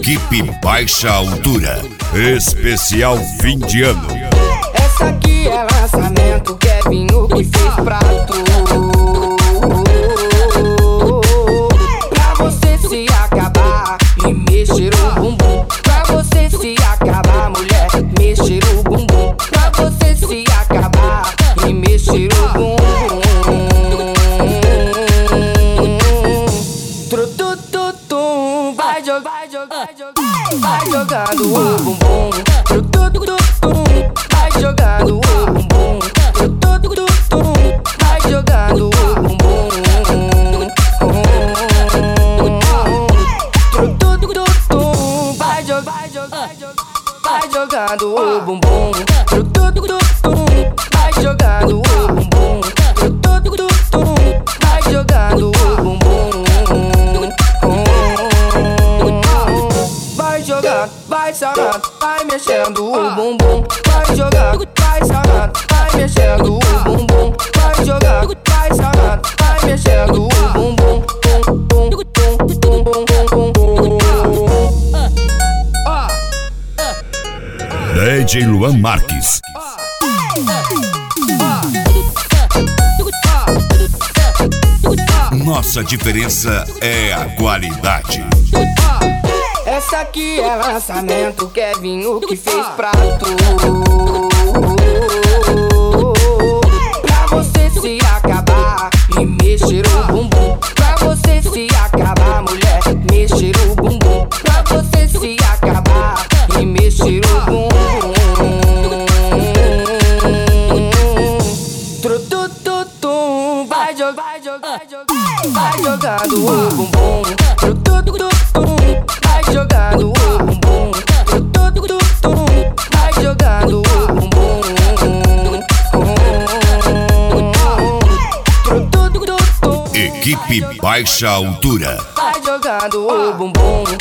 Equipe Baixa Altura, especial fim de ano. Essa aqui é lançamento, Kevinho que fez pra tu. Pra você se acabar e mexer o bumbum. Pra você se acabar, mulher, mexer o bumbum. Pra você se acabar e mexer o bumbum. Trutututum, vai jogando o bumbum. Trutututum, vai jogando o bumbum. Trutututum, vai jogando o bumbum. Trutututum, vai jogando o bumbum. Trutututum, vai jogando o bumbum. Trutututum, vai jogando o bumbum. Vai jogando, vai sarrando, vai mexendo o bumbum. Vai jogando, vai sarrando, vai mexendo o bumbum. Vai jogando, vai sarrando, vai mexendo o bumbum. DJ Luan Marques. Nossa diferença é a qualidade. Essa aqui é lançamento, Kevinho que fez pra tu. Pra você se acabar e mexer o bumbum. Pra você se acabar, mulher, mexer o bumbum. Pra você se acabar e mexer o bumbum. Trutututum, vai jogando o bumbum. Trutututum, vai jogando o bumbum. Trutututum, vai jogando o bumbum. Trutututum, Equipe Baixa Altura. vai jogando o bumbum.